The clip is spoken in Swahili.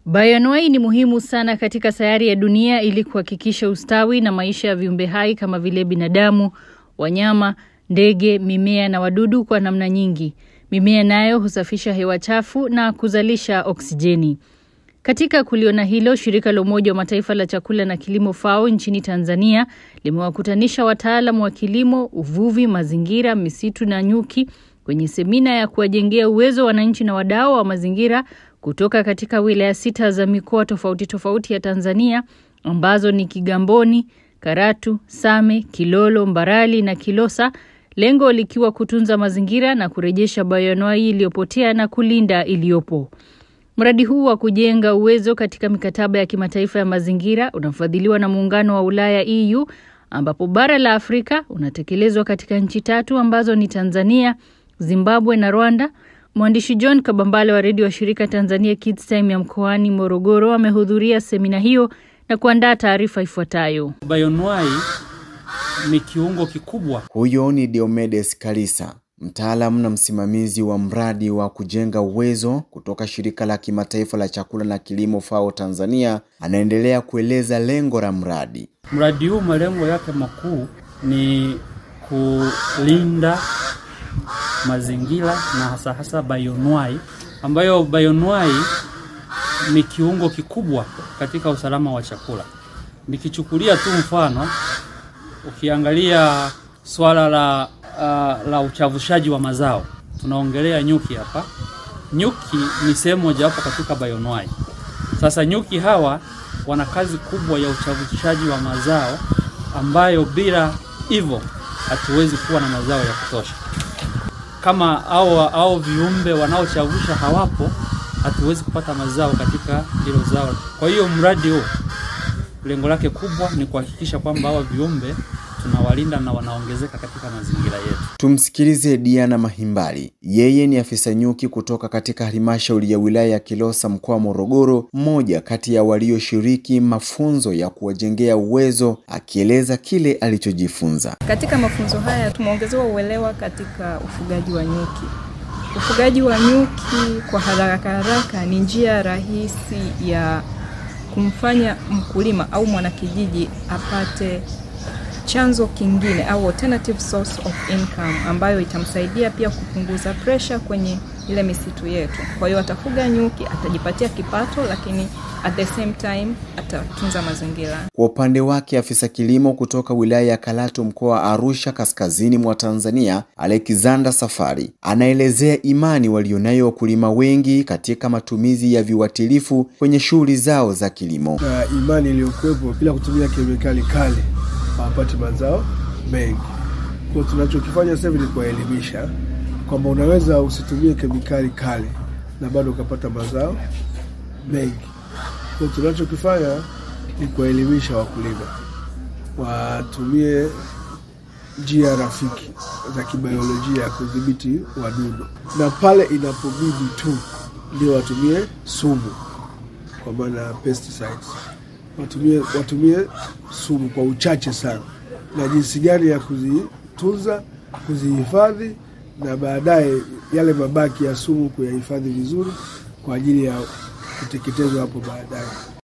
Bioanuwai ni muhimu sana katika sayari ya dunia ili kuhakikisha ustawi na maisha ya viumbe hai kama vile binadamu, wanyama, ndege, mimea na wadudu kwa namna nyingi. Mimea nayo husafisha hewa chafu na kuzalisha oksijeni. Katika kuliona hilo, shirika la Umoja wa Mataifa la chakula na kilimo FAO nchini Tanzania limewakutanisha wataalamu wa kilimo, uvuvi, mazingira, misitu na nyuki kwenye semina ya kuwajengea uwezo wananchi na wadau wa mazingira kutoka katika wilaya 6 za mikoa tofauti tofauti ya Tanzania ambazo ni Kigamboni, Karatu, Same, Kilolo, Mbarali na Kilosa, lengo likiwa kutunza mazingira na kurejesha bioanuwai iliyopotea na kulinda iliyopo. Mradi huu wa kujenga uwezo katika mikataba ya kimataifa ya mazingira unafadhiliwa na Muungano wa Ulaya EU, ambapo bara la Afrika unatekelezwa katika nchi 3 ambazo ni Tanzania, Zimbabwe na Rwanda. Mwandishi John Kabambale wa redio wa shirika Tanzania Kids Time ya mkoani Morogoro amehudhuria semina hiyo na kuandaa taarifa ifuatayo. Bioanuwai ni kiungo kikubwa. Huyo ni Diomedes Kalisa, mtaalamu na msimamizi wa mradi wa kujenga uwezo kutoka shirika la kimataifa la chakula na kilimo FAO Tanzania. Anaendelea kueleza lengo la mradi. Mradi huu malengo yake makuu ni kulinda mazingira na hasa bioanuwai, ambayo bioanuwai ni kiungo kikubwa katika usalama wa chakula. Nikichukulia tu mfano, ukiangalia swala la uchavushaji wa mazao, tunaongelea nyuki hapa. Nyuki ni sehemu moja hapo katika bioanuwai. Sasa nyuki hawa wana kazi kubwa ya uchavushaji wa mazao, ambayo bila hivyo hatuwezi kuwa na mazao ya kutosha. Kama au viumbe wanaochavusha hawapo, hatuwezi kupata mazao katika hilo zao. Kwa hiyo mradi huu lengo lake kubwa ni kuhakikisha kwamba hawa viumbe tunawalinda na wanaongezeka katika mazingira yetu. Tumsikilize Diana Mahimbali. Yeye ni afisa nyuki kutoka katika halmashauri ya wilaya ya Kilosa mkoa wa Morogoro, mmoja kati ya walioshiriki mafunzo ya kuwajengea uwezo, akieleza kile alichojifunza. Katika mafunzo haya tumeongezewa uelewa katika ufugaji wa nyuki. Ufugaji wa nyuki kwa haraka ni njia rahisi ya kumfanya mkulima au mwanakijiji apate chanzo kingine au alternative source of income, ambayo itamsaidia pia kupunguza pressure kwenye ile misitu yetu. Kwa hiyo atafuga nyuki, atajipatia kipato, lakini at the same time atatunza mazingira. Kwa upande wake, afisa kilimo kutoka wilaya ya Karatu mkoa wa Arusha kaskazini mwa Tanzania, Alexander Safari, anaelezea imani walionayo wakulima wengi katika matumizi ya viuatilifu kwenye shughuli zao za kilimo. Na imani iliyokuwepo bila kutumia kemikali kali hawapati mazao mengi. Kwa tunachokifanya sasa ni kuelimisha kwamba unaweza usitumie kemikali kali na bado ukapata mazao mengi. Kwa tunachokifanya ni kuelimisha wakulima watumie njia rafiki za kibiolojia kudhibiti wadudu, na pale inapobidi tu ndio watumie sumu, kwa maana pesticides. Watumie sumu kwa uchache sana, na jinsi gani ya kuzitunza, kuzihifadhi, na baadaye yale mabaki ya sumu kuyahifadhi vizuri kwa ajili ya kuteketezwa hapo baadaye.